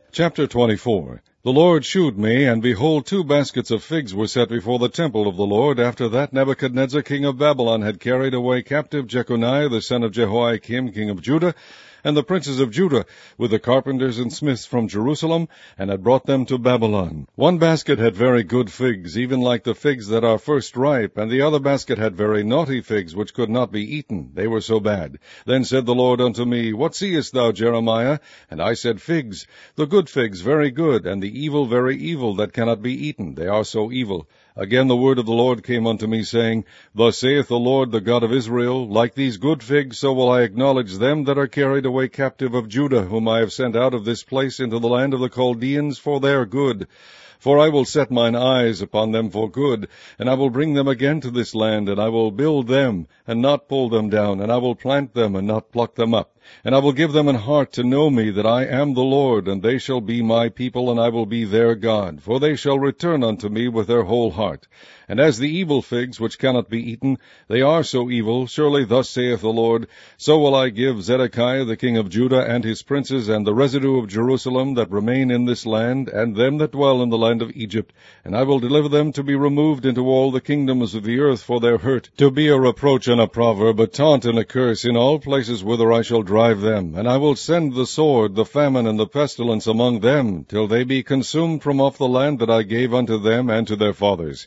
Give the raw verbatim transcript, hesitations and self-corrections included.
Chapter twenty-four. The Lord shewed me, and behold, two baskets of figs were set before the temple of the Lord, after that Nebuchadnezzar king of Babylon had carried away captive Jeconiah the son of Jehoiakim king of Judah, and the princes of Judah, with the carpenters and smiths from Jerusalem, and had brought them to Babylon. One basket had very good figs, even like the figs that are first ripe, and the other basket had very naughty figs, which could not be eaten, they were so bad. Then said the Lord unto me, What seest thou, Jeremiah? And I said, Figs, the good figs very good, and the evil very evil, that cannot be eaten, they are so evil. Again the word of the Lord came unto me, saying, Thus saith the Lord, the God of Israel, Like these good figs, so will I acknowledge them that are carried away captive of Judah, whom I have sent out of this place into the land of the Chaldeans for their good. For I will set mine eyes upon them for good, and I will bring them again to this land, and I will build them, and not pull them down, and I will plant them, and not pluck them up. And I will give them an heart to know me, that I am the Lord, and they shall be my people, and I will be their God. For they shall return unto me with their whole heart. And as the evil figs, which cannot be eaten, they are so evil, surely thus saith the Lord, so will I give Zedekiah the king of Judah, and his princes, and the residue of Jerusalem that remain in this land, and them that dwell in the land of Egypt, and I will deliver them to be removed into all the kingdoms of the earth for their hurt, to be a reproach and a proverb, a taunt and a curse, in all places whither I shall drive them. And I will send the sword, the famine, and the pestilence among them, till they be consumed from off the land that I gave unto them and to their fathers.